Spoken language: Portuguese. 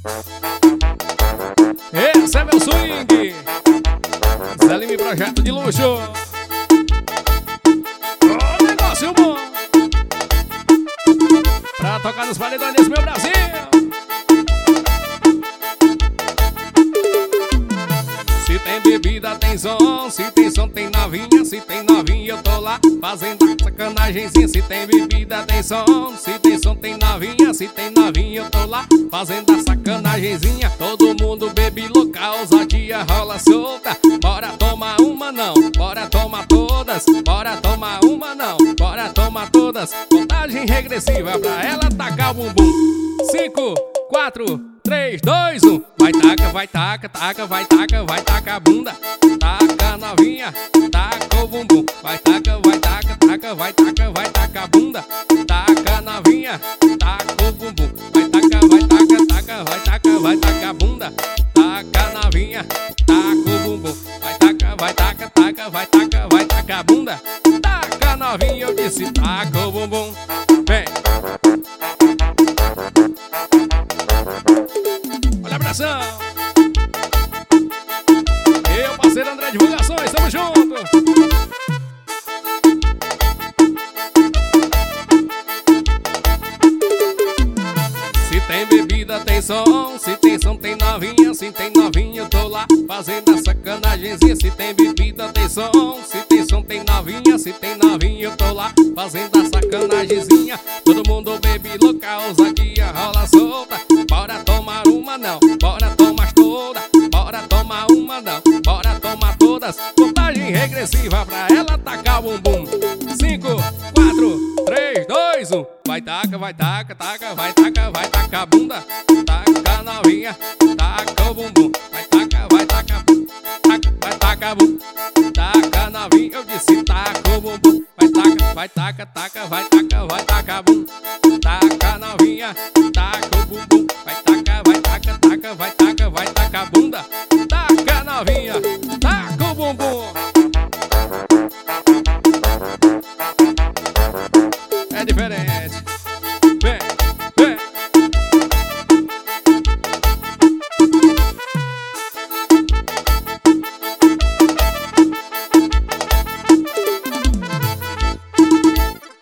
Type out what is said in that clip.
Esse é meu swing. Zé Lima Projeto de Luxo. Ô, negócio bom pra tocar nos paredões desse meu Brasil. Se tem bebida, tem som. Se tem som, tem novinha. Se tem novinha, eu tô lá fazendo a sacanagemzinha. Se tem bebida, tem som. Se tem som, tem novinha. Se tem novinha, eu tô lá fazendo a sacanagemzinha. Todo mundo bebe louca, ousadia rola solta. Bora tomar uma não, bora tomar todas. Bora tomar uma não, bora tomar todas. Contagem regressiva pra ela tacar o bumbum. 5, 4, 3, 2, 1. Vai taca, vai taca, taca, vai taca, vai taca a bunda. Taca novinha, taca o bumbum. Vai taca, vai taca, taca, vai taca, vai taca a bunda. Taca novinha, taca o bumbum. Vai taca, vai taca, taca, vai taca, vai taca a bunda. Taca novinha, taca o bumbum. Vai taca, vai taca, taca, vai taca, vai taca a bunda. Taca novinha, eu disse taca o bumbum. Vem. Olha a pressão. Eu, parceiro André Divulgações, tamo junto. Se tem bebida, tem som. Se tem som, tem novinha. Se tem novinha, eu tô lá fazendo a sacanagemzinha. Se tem bebida, tem som. Se tem som, tem novinha. Se tem novinha, eu tô lá fazendo a sacanagemzinha. Todo mundo bebe louca, ousadia rola solta. Bora tomar uma não, bora tomar toda. Bora tomar uma não, bora tomar todas. Contagem regressiva pra ela tacar o bumbum. 5, 4, 3, 2, 1. Vai taca, vai taca, taca, vai taca, vai taca a bunda. Taca novinha, taca o bumbum. Vai taca, vai taca, taca, vai taca bum. Taca novinha, eu disse taca o bumbum. Vai taca, vai taca, taca, vai taca, vai taca bum. Taca novinha, taca o bumbum. Vai